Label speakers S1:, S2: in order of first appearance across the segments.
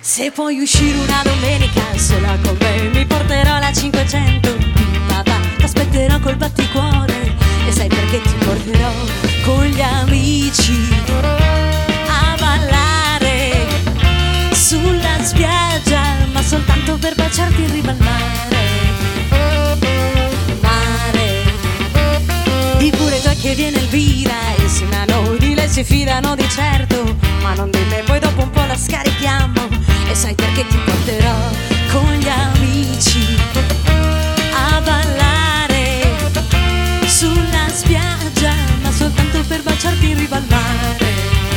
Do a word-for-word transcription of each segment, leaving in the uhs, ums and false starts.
S1: Se puoi uscire una domenica sola con me, mi porterò la cinquecento di papà. T'aspetterò col batticuore e sai perché ti porterò con gli amici a ballare sulla spiaggia, ma soltanto per baciarti in riva al mare. Mare, di pure tu che viene Elvira e se a noi di lei si fidano di certo, ma non di me, poi dopo un po' la scarichiamo. E sai perché ti porterò con gli amici a ballare sulla spiaggia, ma soltanto per baciarti in riva al mare.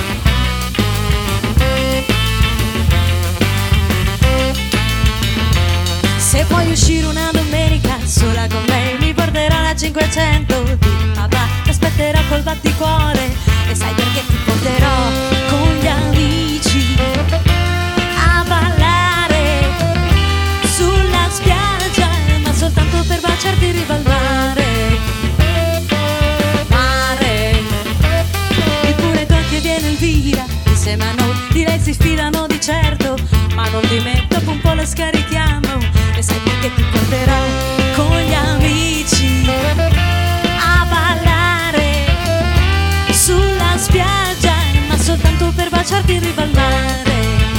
S1: Se puoi uscire una domenica sola con me, mi porterò la cinquecento di papà. Ti aspetterò col batticuore e sai perché ti porterò con gli amici a ballare sulla spiaggia, ma soltanto per baciarti in riva al mare. Mare, eppure tu che viene Elvira insieme a noi, di lei si fidano di certo, ma non di me, dopo un po' la scarichiamo. E sai perché ti porterò con gli amici a ballare sulla spiaggia, ma soltanto per baciarti in riva al mare.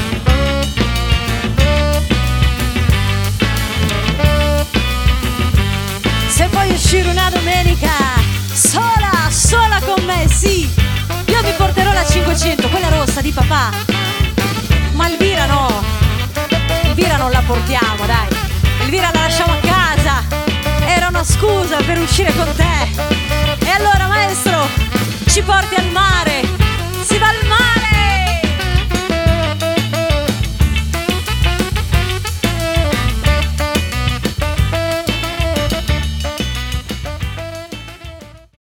S1: Se vuoi uscire una domenica sola, sola con me, sì, io mi porterò la cinquecento, quella rossa di papà. Ma Elvira no, Elvira non la portiamo, dai, Elvira la lasciamo a casa, era una scusa per uscire con te. E allora maestro, ci porti al mare.